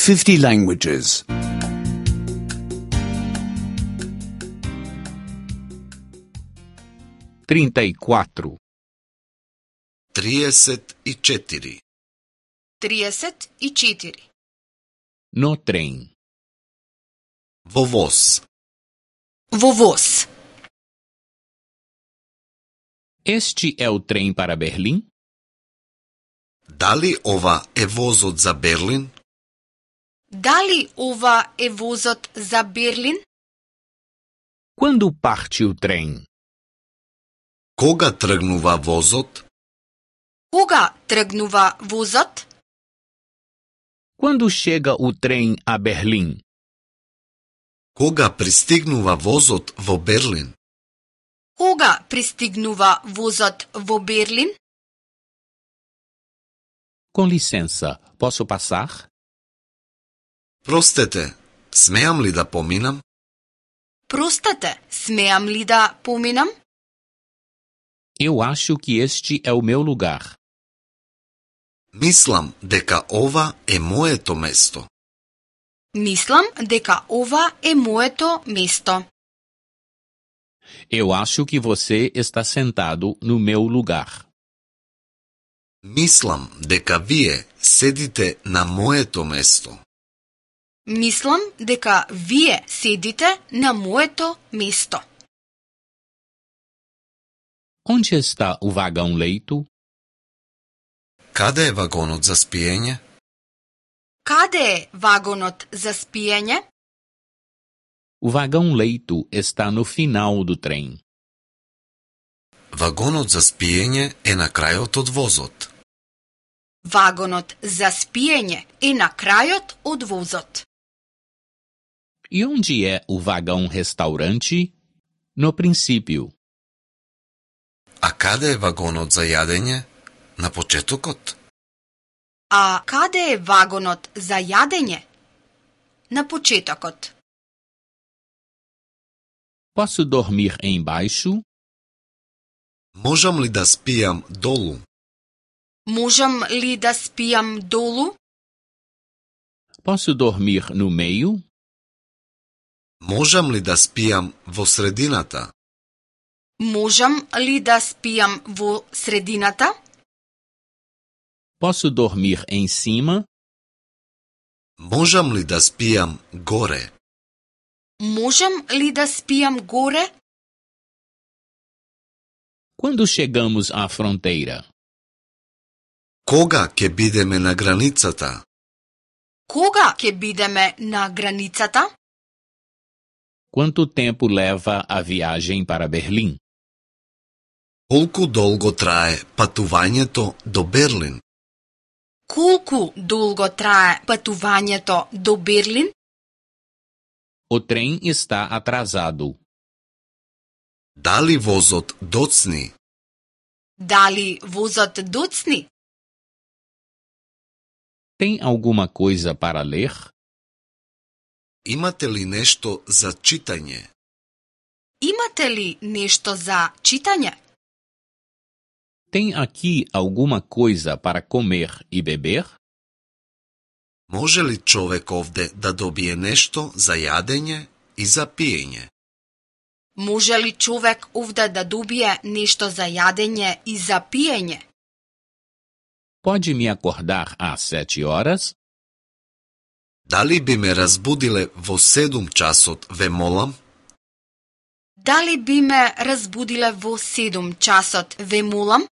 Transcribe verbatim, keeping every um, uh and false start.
fifty languages. trinta e quatro, trideset i četiri. trideset и четири. no trem. Vo voz. Во воз. Este é o trem para Berlim? Da li ova je vozot za Berlin? Дали ова е возот за Берлин? Quando parte o trem? Koga trgnува vozot? Кога тргнува возот? Quando chega o trem a Berlim? Koga pристигнува vozot vo Berlin? Кога пристигнува возот во Берлин? Com licença, posso passar? Простете, смеам ли да поминам? Простете, смеам ли да поминам? Eu acho que este é o meu lugar. Мислам дека ова е моето место. Мислам дека ова е моето место. Eu acho que você está sentado no meu lugar. Мислам дека вие седите на моето место. Мислам дека вие седите на моето место. Onde está o vagão-leito? Каде е вагонот за спиење? Каде е вагонот за спиење? O vagão-leito está no final do trem. Вагонот за спиење е на крајот од возот. Вагонот за спиење е на крајот од возот. E onde é o vagão-restaurante? No princípio. А каде е вагонот за јадење? На почетокот? А каде е вагонот за јадење? На почетокот. Posso dormir embaixo? Можам ли да спијам долу? Можам ли да спијам долу? Posso dormir no meio? Можам ли да спијам во средината? Можам ли да спијам во средината? Posso dormir em cima? Можам ли да спијам горе? Можам ли да спијам горе? Quando chegamos à fronteira? Кога ќе бидеме на границата? Кога ќе бидеме на границата? Quanto tempo leva a viagem para Berlim? Колку долго трае патувањето до Берлин? Колку долго трае патувањето до Берлин? O trem está atrasado. Дали возот доцни? Дали возот доцни? Tem alguma coisa para ler? Имате ли нешто за читање? Имате ли нешто за читање? Tem aqui alguma coisa para comer e beber? Може ли човек овде да добие нешто за јадење и за пиење? Може ли човек овде да добие нешто за јадење и за пиење? Pode me acordar às sete horas? Дали би ме разбудиле во седум часот, ве молам? Дали би ме разбудиле во седум часот, ве молам?